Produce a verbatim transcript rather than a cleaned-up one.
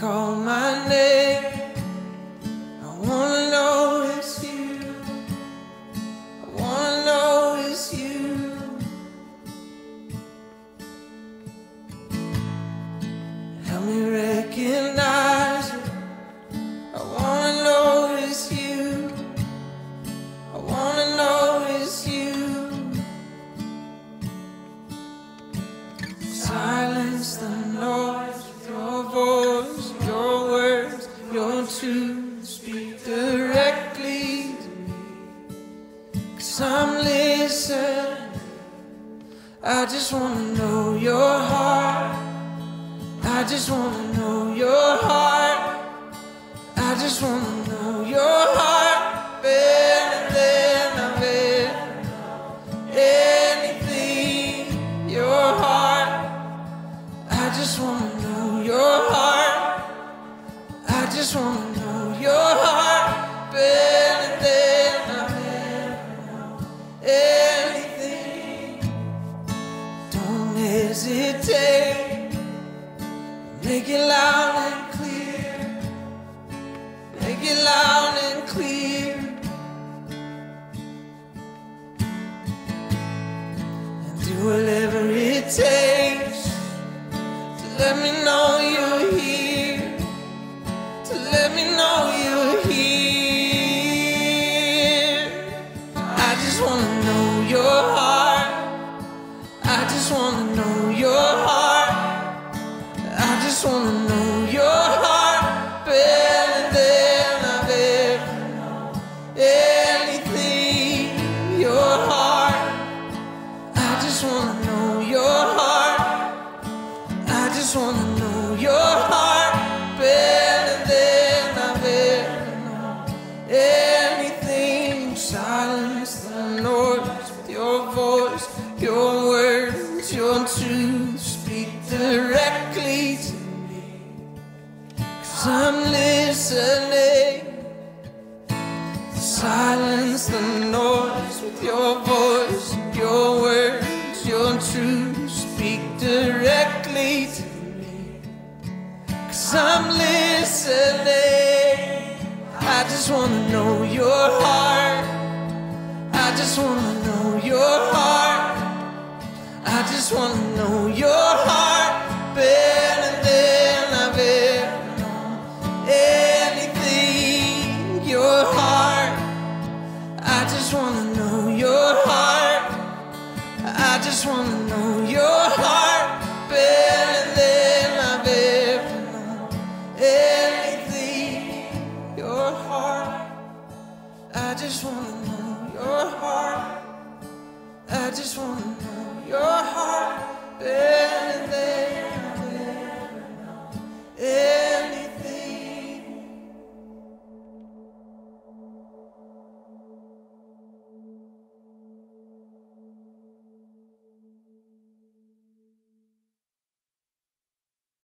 call my name, I wanna know it's you. I wanna know it's you. Help me recognize it. I wanna know it's you. I wanna know it's you. Silence the noise with your voice, your words, your truth. Speak directly to me, 'cause I'm listening. I just wanna know your heart. I just wanna know your heart. I just wanna know your heart better than I've ever known anything. Your heart. I just wanna know your heart. I just wanna know your heart better than I've ever known anything. Don't hesitate. Make it loud and clear. Make it loud and clear. And do whatever it takes to let me know you're here. To let me know you're here. I just wanna know your heart. I just wanna know your heart. I just wanna know your heart better than I've ever known anything. Your heart. I just wanna know your heart. I just wanna know your heart better than I've ever known anything. Silence the noise with your voice, your words, your truth. Speak directly to me, 'cause I'm listening. Silence the noise with your voice, your words, your truth. Speak directly to me, 'cause I'm listening. I just wanna know your heart. I just wanna know your heart. I just wanna know your heart better than I've ever known anything. Your heart. I just wanna know your heart. I just wanna know your heart better than I've ever known anything. Your heart. I just wanna know your heart. I just wanna know your heart better.